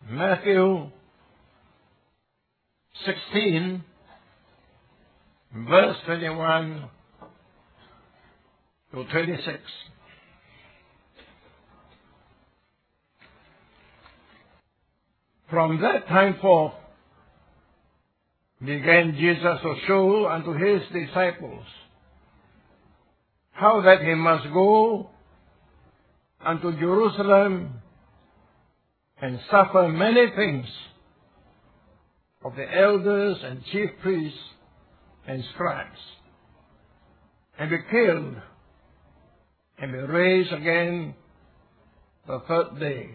Matthew 16, verse 21 to 26. From that time forth began Jesus to show unto his disciples how that he must go unto Jerusalem and suffer many things of the elders and chief priests and scribes, and be killed, and be raised again the third day.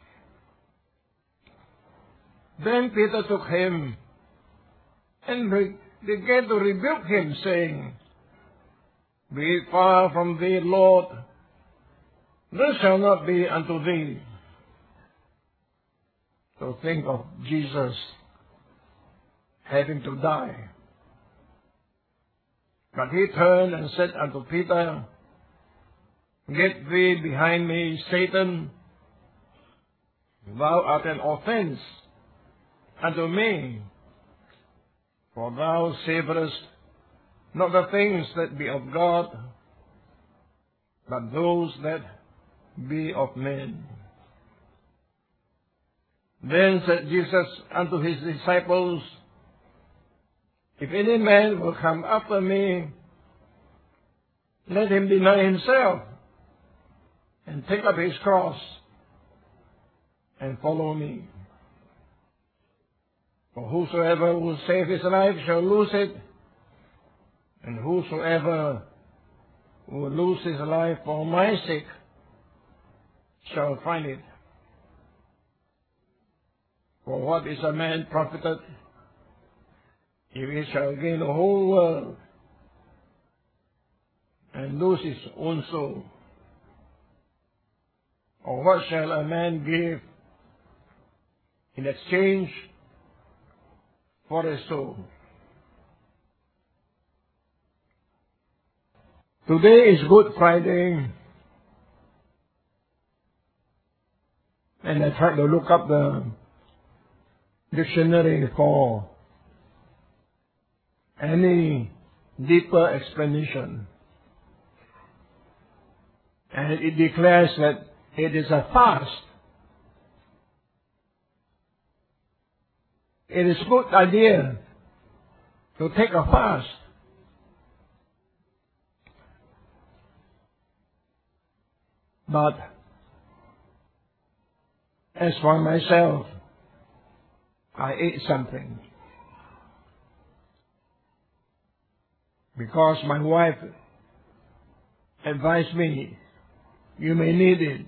Then Peter took him and began to rebuke him, saying, Be it far from thee, Lord, this shall not be unto thee. So think of Jesus having to die. But he turned and said unto Peter, Get thee behind me, Satan. Thou art an offense unto me, for thou savorest not the things that be of God, but those that be of men. Then said Jesus unto his disciples, If any man will come after me, let him deny himself, and take up his cross, and follow me. For whosoever will save his life shall lose it, and whosoever will lose his life for my sake shall find it. For what is a man profited if he shall gain the whole world and lose his own soul? Or what shall a man give in exchange for his soul? Today is Good Friday, and I tried to look up the dictionary for any deeper explanation. And it declares that it is a fast. It is a good idea to take a fast. But as for myself, I ate something because my wife advised me, you may need it.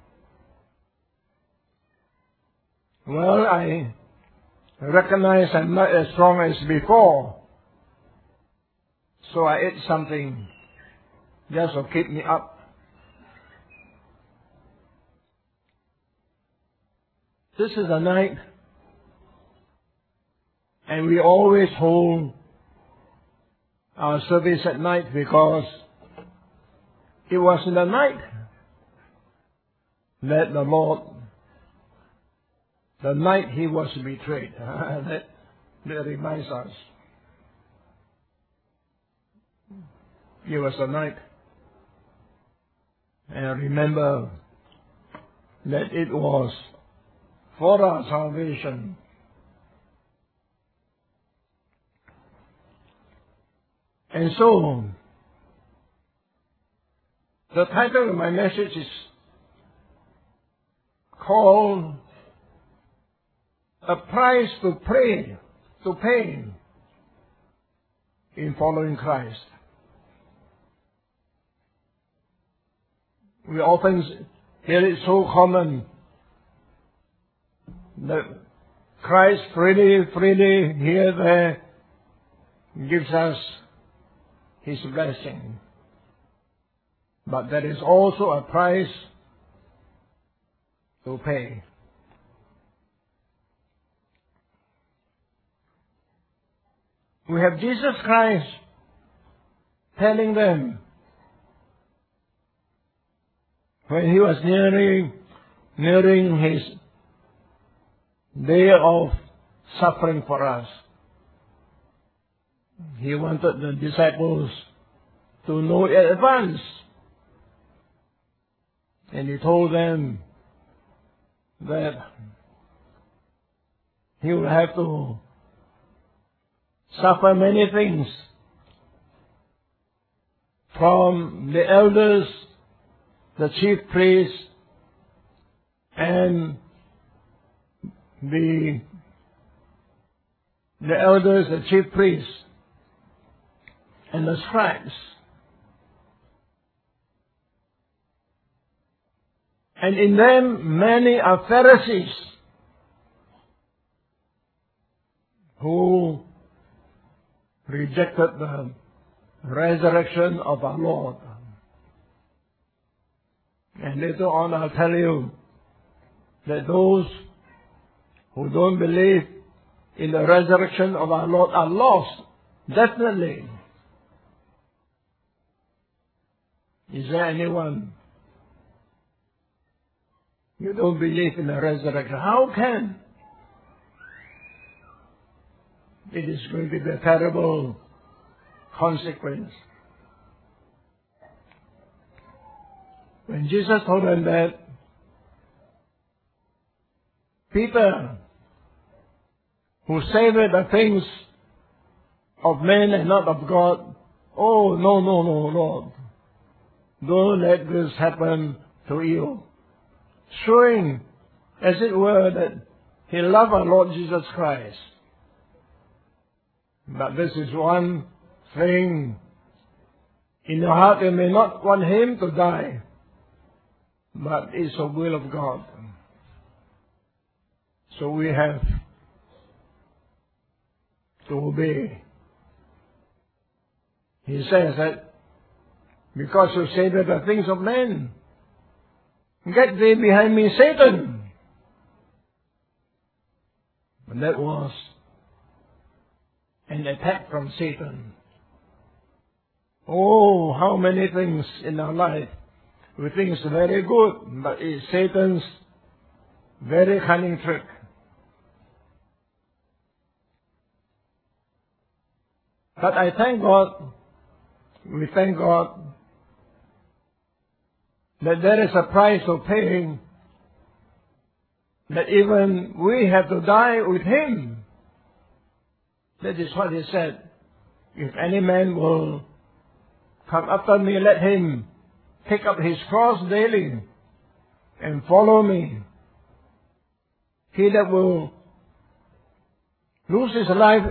Well, I recognize I'm not as strong as before, so I ate something just to keep me up. This is a night, and we always hold our service at night because it was in the night that the Lord, the night he was betrayed. that reminds us. It was the night. And I remember that it was for our salvation. And so, the title of my message is called A Price to Pay in Following Christ. We often hear it so common that Christ freely, here, there, gives us His blessing. But there is also a price to pay. We have Jesus Christ telling them when He was nearing His day of suffering for us. He wanted the disciples to know in advance. And He told them that He will have to suffer many things from the elders, the chief priests, and the elders, the chief priests, and the scribes. And in them many are Pharisees who rejected the resurrection of our Lord. And later on I'll tell you that those who don't believe in the resurrection of our Lord are lost, definitely. Is there anyone you don't believe in the resurrection? How can? It is going to be a terrible consequence. When Jesus told them that, Peter, who savored the things of men and not of God, oh, no, Lord. Don't let this happen to you. Showing, as it were, that he loved our Lord Jesus Christ. But this is one thing. In your heart you may not want him to die, but it's the will of God. So we have to obey. He says that because you say that the things of men, get thee behind me, Satan. And that was an attack from Satan. Oh, how many things in our life we think is very good, but it's Satan's very cunning trick. But I thank God, we thank God, that there is a price of paying, that even we have to die with him. That is what he said. If any man will come after me, let him pick up his cross daily and follow me. He that will lose his life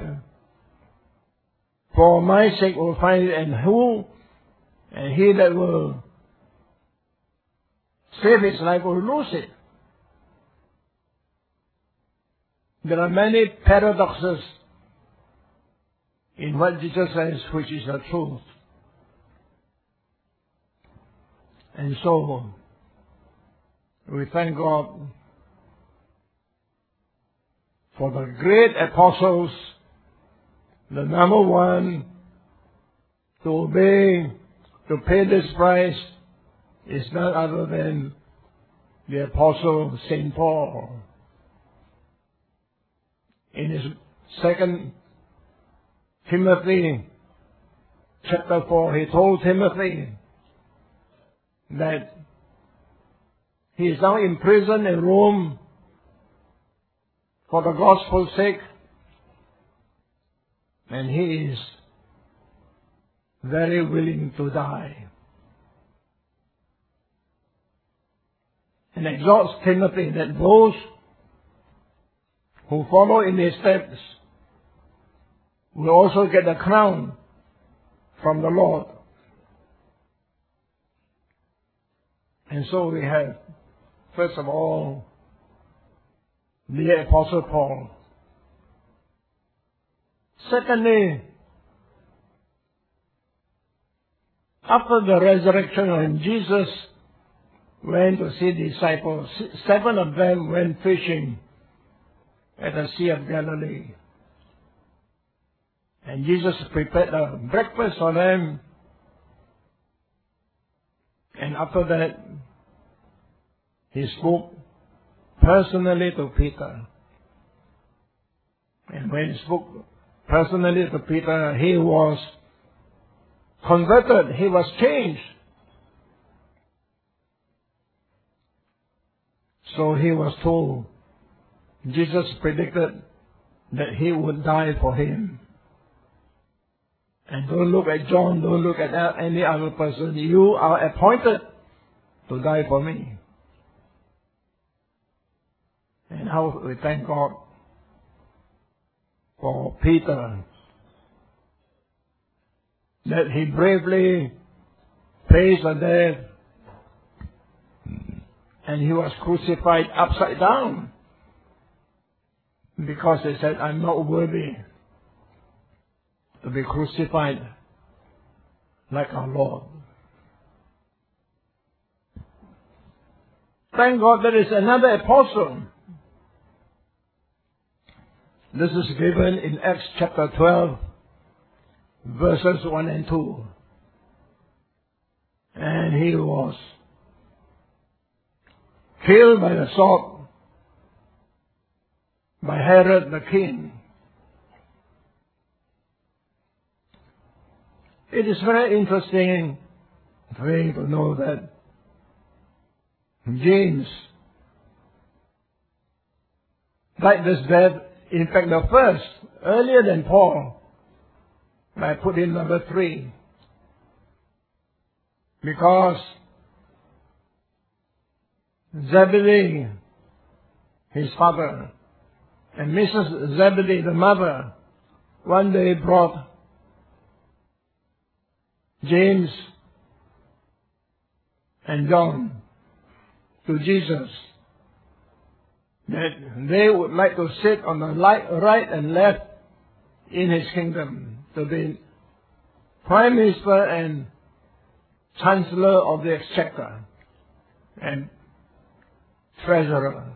for my sake will find it, and he that will save his life will lose it. There are many paradoxes in what Jesus says, which is the truth. And so, we thank God for the great apostles, the number one to obey, to pay this price, is none other than the Apostle St. Paul. In his 2 Timothy chapter 4, he told Timothy that he is now in prison in Rome for the gospel's sake, and he is very willing to die. And exhorts Timothy that those who follow in his steps will also get a crown from the Lord. And so we have, first of all, the Apostle Paul. Secondly, after the resurrection, when Jesus went to see disciples, 7 of them went fishing at the Sea of Galilee. And Jesus prepared a breakfast for them. And after that, he spoke personally to Peter. And when he spoke personally to Peter, he was converted. He was changed. So he was told, Jesus predicted that he would die for him. And don't look at John, don't look at any other person. You are appointed to die for me. And how we thank God for Peter, that he bravely faced the death, and he was crucified upside down, because he said, I'm not worthy to be crucified like our Lord. Thank God there is another apostle. This is given in Acts chapter 12, verses 1 and 2. And he was killed by the sword by Herod the king. It is very interesting for you to know that James died this death, in fact the first, earlier than Paul. I put in number 3. Because Zebedee, his father, and Mrs. Zebedee, the mother, one day brought James and John to Jesus, that they would like to sit on the right and left in his kingdom, to be Prime Minister and Chancellor of the Exchequer and Treasurer.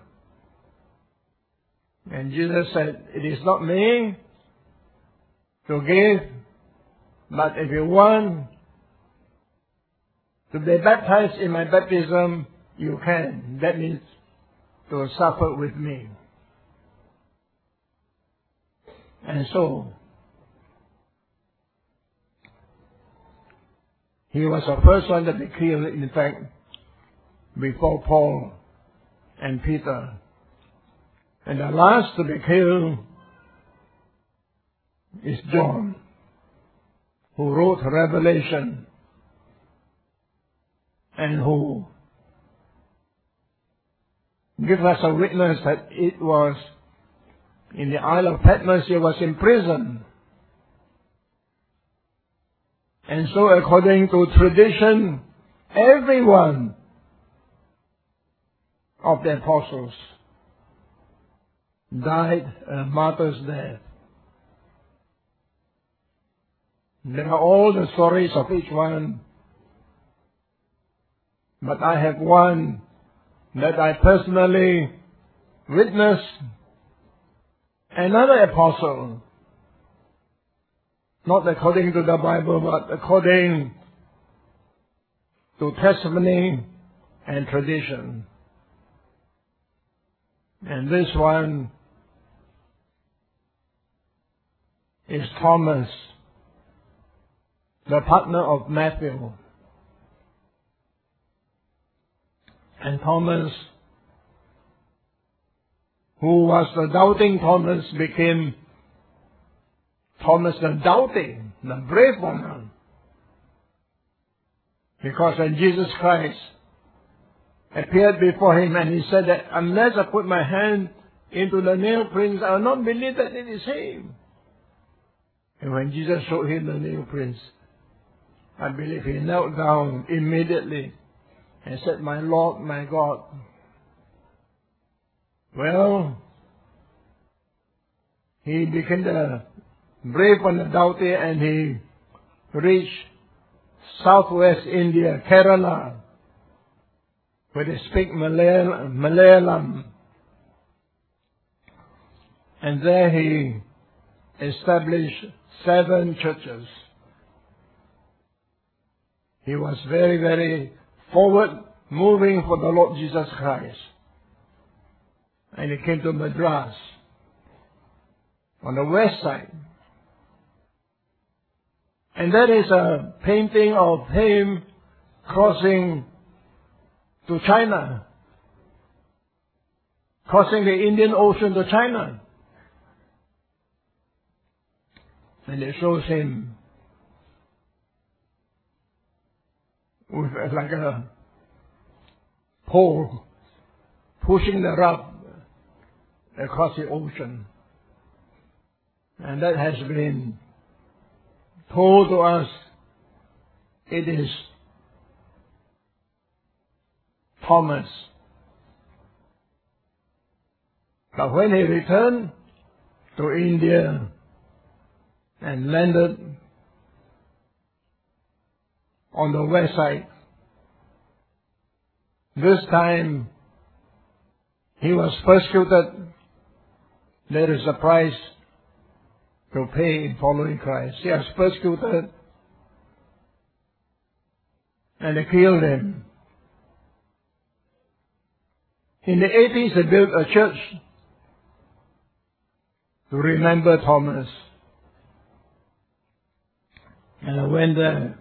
And Jesus said, it is not me to give, but if you want to be baptized in my baptism, you can. That means to suffer with me. And so, he was the first one to be killed, in fact, before Paul and Peter. And the last to be killed is John, who wrote Revelation and who gives us a witness that it was in the Isle of Patmos. He was in prison. And so according to tradition, every one of the apostles died a martyr's death. There are all the stories of each one, but I have one that I personally witnessed. Another apostle, not according to the Bible, but according to testimony and tradition. And this one is Thomas, the partner of Matthew. And Thomas, who was the doubting Thomas, became Thomas the doubting, the brave one. Because when Jesus Christ appeared before him and he said that unless I put my hand into the nail prints, I will not believe that it is him. And when Jesus showed him the nail prints, I believe he knelt down immediately and said, my Lord, my God. Well, he became the brave one, the doubter, and he reached southwest India, Kerala, where they speak Malayalam. And there he established 7 churches. He was very, very forward moving for the Lord Jesus Christ. And he came to Madras. on the west side. And that is a painting of him crossing to China, crossing the Indian Ocean to China. And it shows him with like a pole pushing the raft across the ocean. And that has been told to us it is Thomas. But when he returned to India and landed on the west side, this time he was persecuted. There is a price to pay in following Christ. He was persecuted and they killed him. In the 80s, they built a church to remember Thomas. And I went there.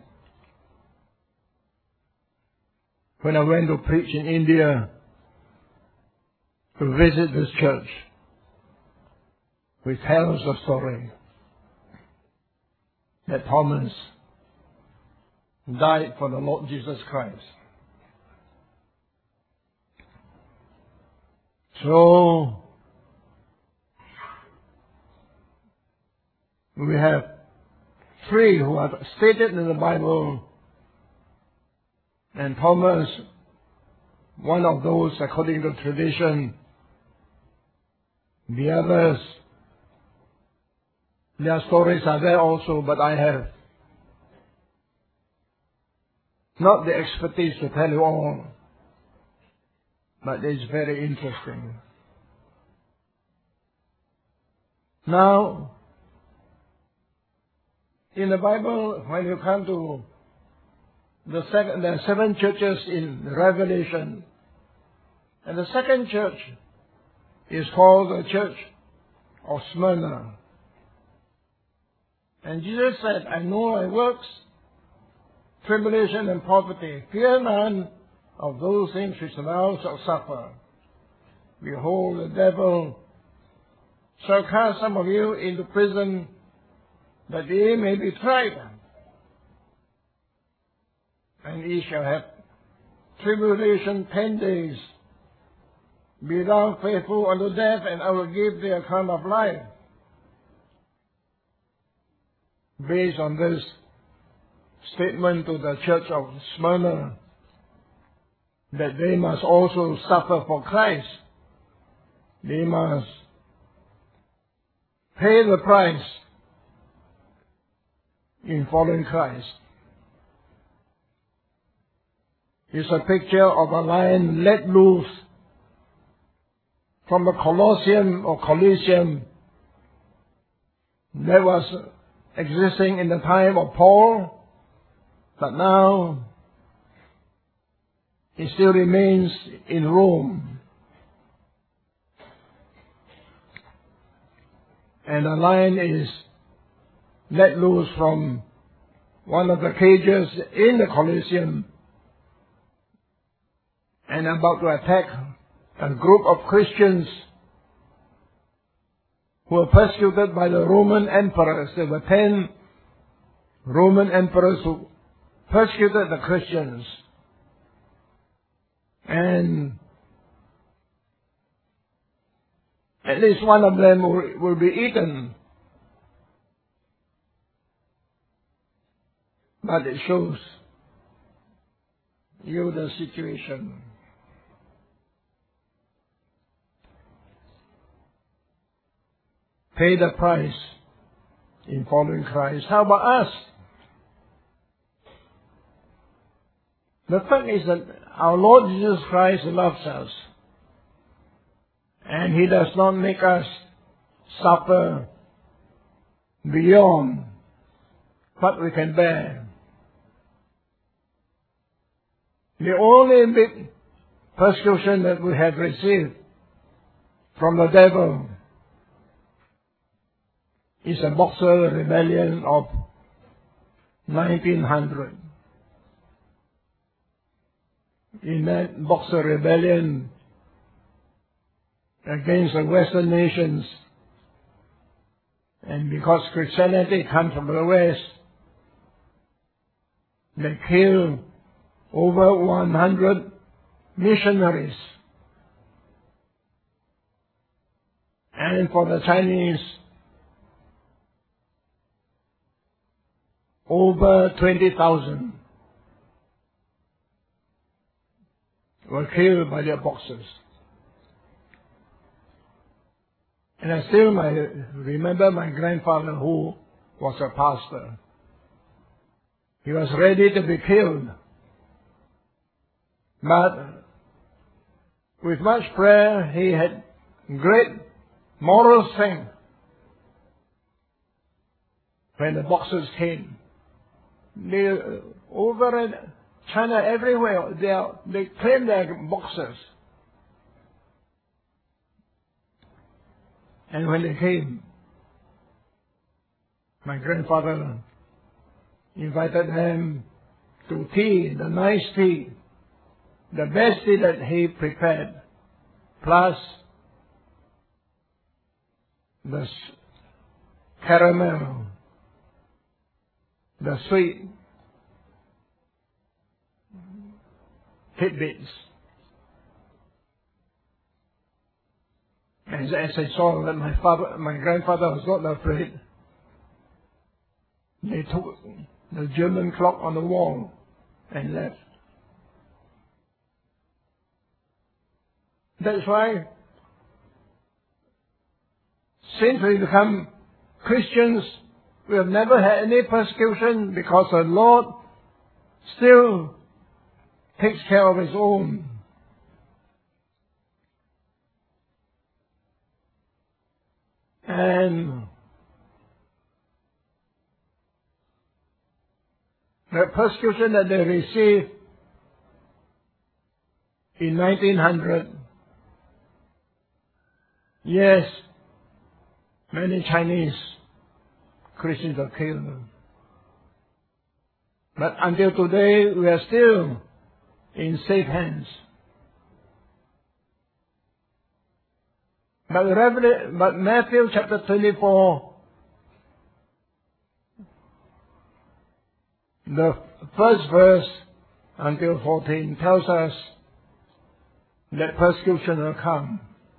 When I went to preach in India, to visit this church, we tell the story that Thomas died for the Lord Jesus Christ. So, we have three who are stated in the Bible, and Thomas, one of those according to tradition. The others, their stories are there also, but I have not the expertise to tell you all. But it's very interesting. Now, in the Bible, when you come to there are 7 churches in Revelation, and the second church is called the Church of Smyrna. And Jesus said, I know thy works, tribulation and poverty. Fear none of those things which thou shalt suffer. Behold, the devil shall cast some of you into prison, that ye may be tried. And ye shall have tribulation 10 days. Be thou faithful unto death, and I will give thee a crown of life. Based on this statement to the church of Smyrna, that they must also suffer for Christ. They must pay the price in following Christ. It's a picture of a lion let loose from the Colosseum or Coliseum that was existing in the time of Paul, but now it still remains in Rome. And the lion is let loose from one of the cages in the Colosseum and about to attack a group of Christians who were persecuted by the Roman emperors. There were 10 Roman emperors who persecuted the Christians. And at least one of them will be eaten. But it shows you the situation. Pay the price in following Christ. How about us? The fact is that our Lord Jesus Christ loves us. And He does not make us suffer beyond what we can bear. The only big persecution that we have received from the devil is a Boxer rebellion of 1900. In that Boxer rebellion against the Western nations, and because Christianity comes from the West, they killed over 100 missionaries. And for the Chinese, over 20,000 were killed by their Boxers. And I still remember my grandfather, who was a pastor. He was ready to be killed. But with much prayer, he had great moral strength. When the Boxers came, they over in China everywhere, they claimed they're Boxers. And when they came, my grandfather invited them to tea, the nice tea, the best tea that he prepared, plus the caramel, the sweet tidbits. As I saw that my grandfather was not afraid, they took the German clock on the wall and left. That's why, since we become Christians, we have never had any persecution, because the Lord still takes care of His own. And the persecution that they received in 1900, yes, many Chinese Christians are killed. But until today, we are still in safe hands. But Matthew chapter 24, the first verse until 14 tells us that persecution will come.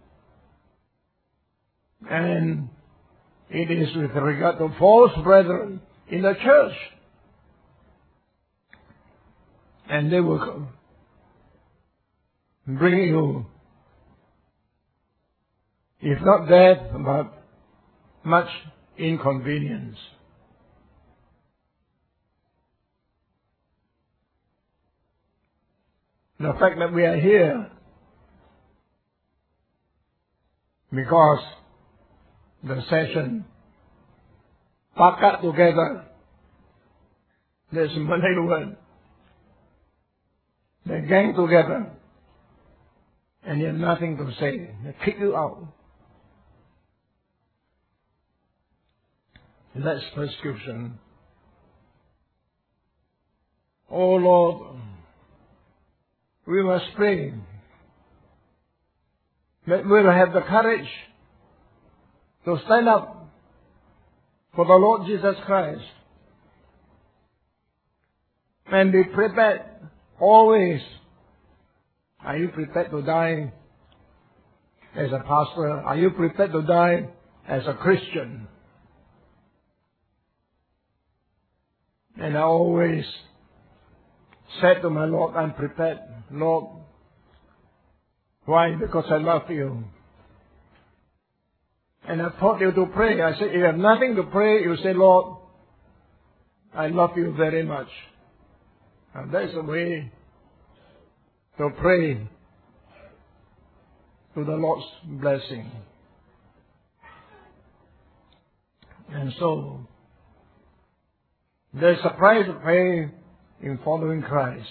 And it is with regard to false brethren in the church. And they will bring you, if not death, but much inconvenience. The fact that we are here because the session pakat together, there's a Malay word, they gang together, and you have nothing to say, they kick you out. That's persecution. Oh Lord, we must pray that we'll have the courage to stand up for the Lord Jesus Christ and be prepared always. Are you prepared to die as a pastor? Are you prepared to die as a Christian? And I always said to my Lord, I'm prepared, Lord. Why? Because I love you. And I taught you to pray. I said, if you have nothing to pray, you say, Lord, I love you very much. And that's the way to pray to the Lord's blessing. And so, there's a price to pay in following Christ.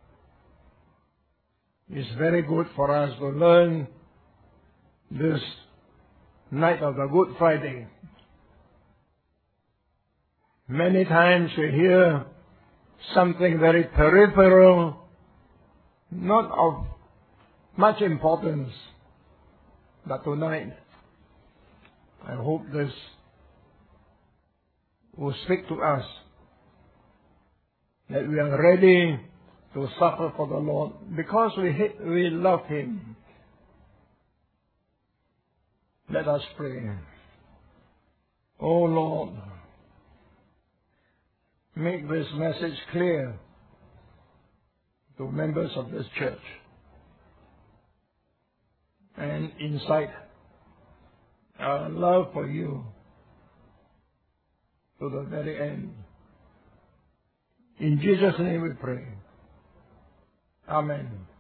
It's very good for us to learn this night of the Good Friday Many times we hear something very peripheral, not of much importance. But tonight, I hope this will speak to us, that we are ready to suffer for the Lord because we love Him. Let us pray. Oh Lord, make this message clear to members of this church and incite our love for you to the very end. In Jesus' name we pray. Amen.